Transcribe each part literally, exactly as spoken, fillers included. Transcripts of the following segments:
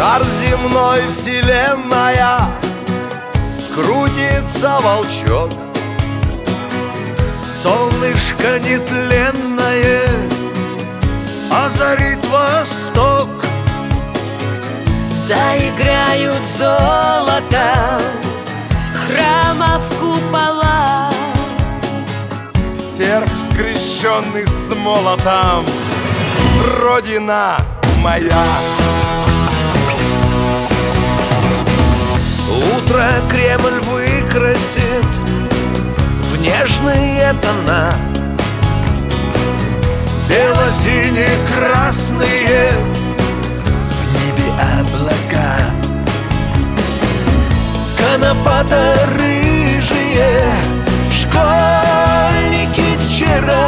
Шар земной, вселенная, крутится волчок. Солнышко нетленное озарит восток. Заиграют золото храмов купола. Серп, скрещенный с молотом, Родина моя. Утро Кремль выкрасит в нежные тона, бело-сине-красные в небе облака. Конопато-рыжие школьники вчера,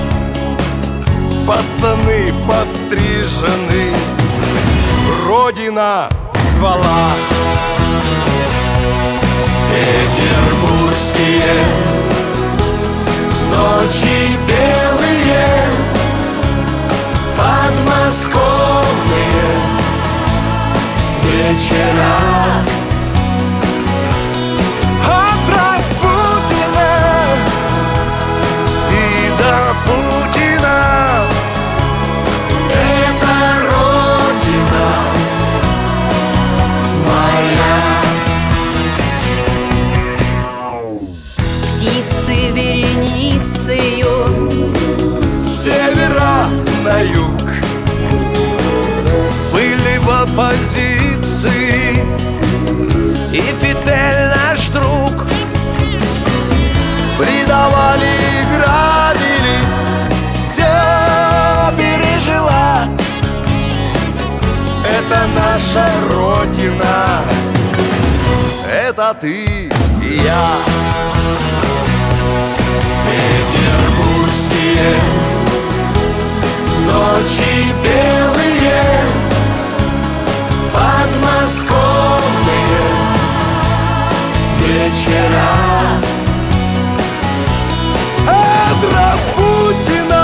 пацаны подстрижены, Родина звала. Петербургские ночи белые, подмосковные вечера. От Распутина и до Путина Это Родина моя. Птицы вереницею с севера на юг были в оппозиции, и Фидель наш друг. Предавали, грабили, все пережила. Это наша Родина, это ты и я. Петербургские ночи белые, подмосковные вечера. От Распутина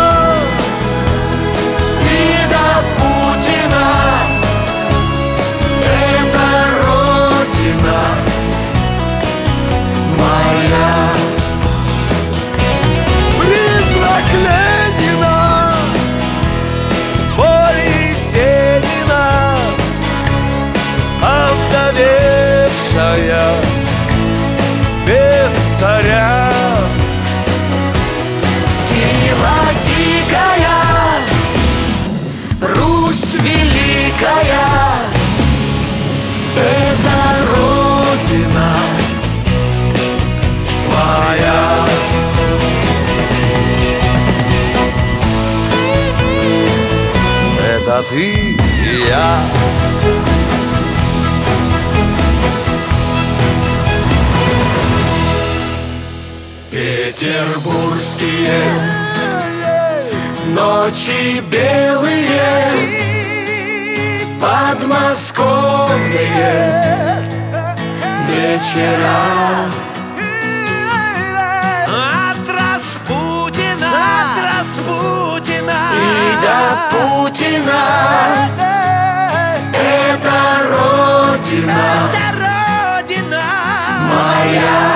И до Путина это Родина моя. призрак Ленина, боль Есенина, овдовевшая без царя. Сила дикая, Русь великая, это Родина моя. Это ты и я. Петербургские ночи белые, подмосковные вечера. От Распутина, от Распутина И до Путина это Родина это Родина моя.